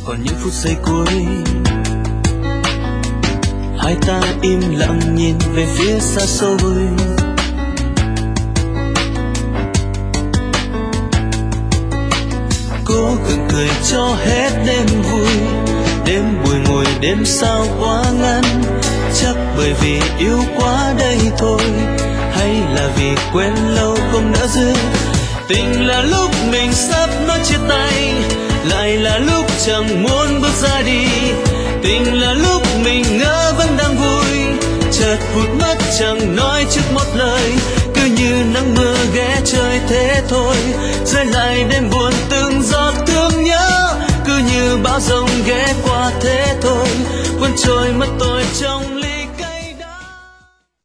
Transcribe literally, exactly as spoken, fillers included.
còn những phút giây cuối. Hai ta im lặng nhìn về phía xa xôi. Cố gượng cười cho hết đêm vui, đêm bùi ngùi đêm sao quá ngắn. Chắc bởi vì yêu quá đây thôi, hay là vì quen lâu không nỡ giữ. Tình là lúc mình sắp nói chia tay, lại là lúc chẳng muốn bước ra đi. Tình là lúc mình ngỡ vẫn đang vui, chợt vụt mất chẳng nói trước một lời. Cứ như nắng mưa ghé chơi thế thôi, rơi lại đêm buồn từng giọt thương nhớ. Cứ như bão giông ghé qua thế thôi, cuốn trôi mất tôi trong